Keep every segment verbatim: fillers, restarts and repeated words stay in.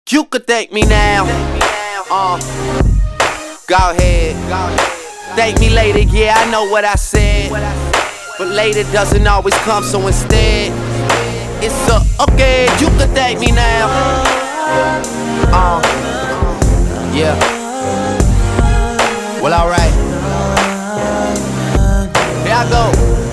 you could thank me now. Uh, go ahead. Thank me later, yeah, I know what I said. But later doesn't always come, so instead, it's a, okay, you could thank me now. Uh, yeah. Well, alright. Here I go.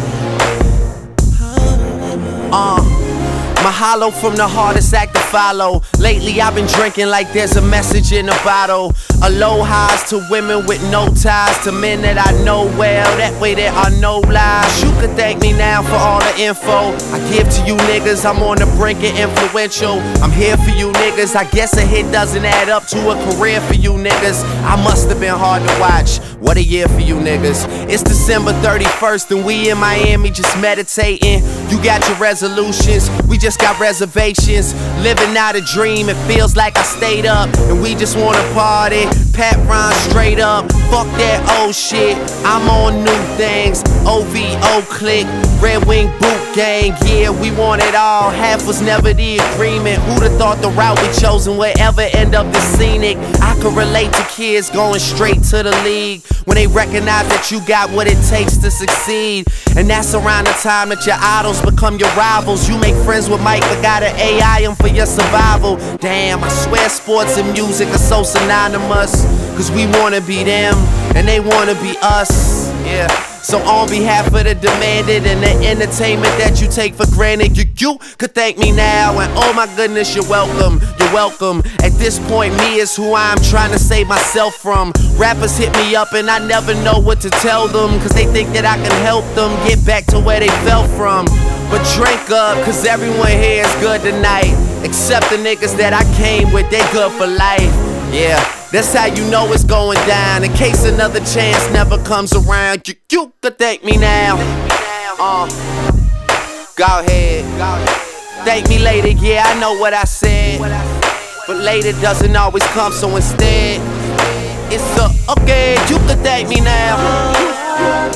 Uh, Mahalo from the hardest act to follow. Lately I've been drinking like there's a message in a bottle. Aloha's to women with no ties, to men that I know well, that way there are no lies. You could thank me now for all the info I give to you niggas. I'm on the brink of influential. I'm here for you niggas. I guess a hit doesn't add up to a career for you niggas. I must have been hard to watch. What a year for you niggas. It's December thirty-first and we in Miami just meditating. You got your resolutions, we just got reservations. Living out a dream, it feels like I stayed up and we just wanna party. Pat Ron straight up, fuck that old shit. I'm on new things, O V O click, Red Wing boot gang. Yeah, we want it all, half was never the agreement. Who'd have thought the route we chosen would ever end up this scenic? I could relate to kids going straight to the league when they recognize that you got what it takes to succeed. And that's around the time that your idols become your rivals. You make friends with Mike but gotta A I him for your survival. Damn, I swear sports and music are so synonymous, cause we wanna be them and they wanna be us. Yeah. So on behalf of the demanded and the entertainment that you take for granted, you, you could thank me now. And oh my goodness, you're welcome, you're welcome. At this point, me is who I'm trying to save myself from. Rappers hit me up and I never know what to tell them, cause they think that I can help them get back to where they fell from. But drink up, cause everyone here is good tonight, except the niggas that I came with, they good for life. Yeah, that's how you know it's going down. In case another chance never comes around, you, you could thank me now. Uh, go ahead. Thank me later, yeah, I know what I said. But later doesn't always come, so instead, it's a, okay, you could thank me now.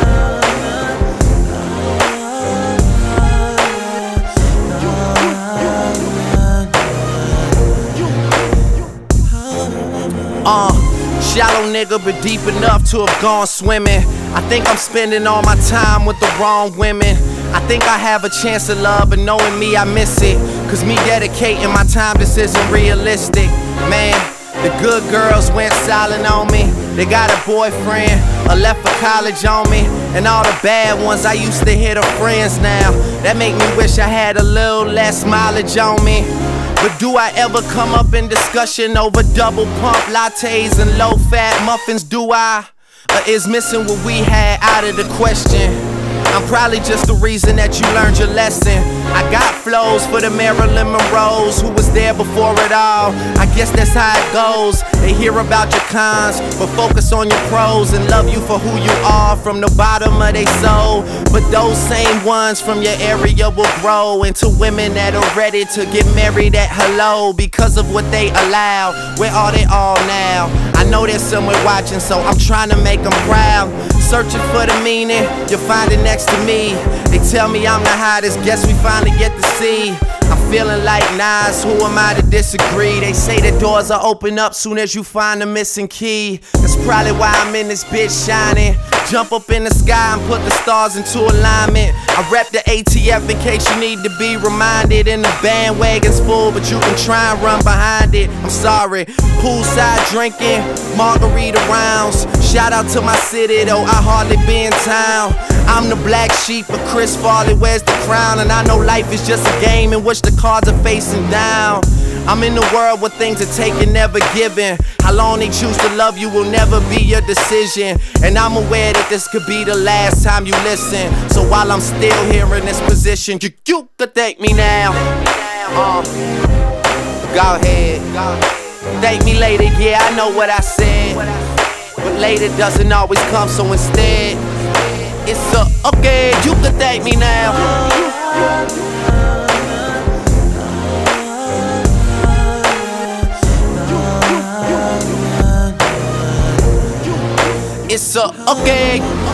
Uh, shallow nigga, but deep enough to have gone swimming. I think I'm spending all my time with the wrong women. I think I have a chance of love, but knowing me, I miss it. Cause me dedicating my time, this isn't realistic. Man, the good girls went silent on me. They got a boyfriend, or left for college on me. And all the bad ones, I used to hear the friends now. That make me wish I had a little less mileage on me. But do I ever come up in discussion over double pump lattes and low fat muffins? Do I? Or is missing what we had out of the question? I'm probably just the reason that you learned your lesson. I got flows for the Marilyn Monroes who was there before it all. I guess that's how it goes. They hear about your cons, but focus on your pros and love you for who you are from the bottom of their soul. But those same ones from your area will grow into women that are ready to get married at hello because of what they allow. Where are they all now? I know there's someone watching, so I'm trying to make them proud. Searching for the meaning, you'll find it next to me. They tell me I'm the hottest, guess we finally get to see. I'm feeling like Nas, who am I to disagree? They say the doors are open up soon as you find the missing key. That's probably why I'm in this bitch shining. Jump up in the sky and put the stars into alignment. I rep the A T F in case you need to be reminded. And the bandwagon's full, but you can try and run behind it. I'm sorry. Poolside drinking, margarita rounds. Shout out to my city, though I hardly be in town. I'm the black sheep, but Chris Farley wears the crown. And I know life is just a game in which the cards are facing down. I'm in the world where things are taken, never given. How long they choose to love you will never be your decision. And I'm aware that this could be the last time you listen. So while I'm still here in this position, you, you could thank me now. Uh, go ahead. Thank me later, yeah, I know what I said. But later doesn't always come, so instead, it's a, okay, you could thank me now. It's a, okay.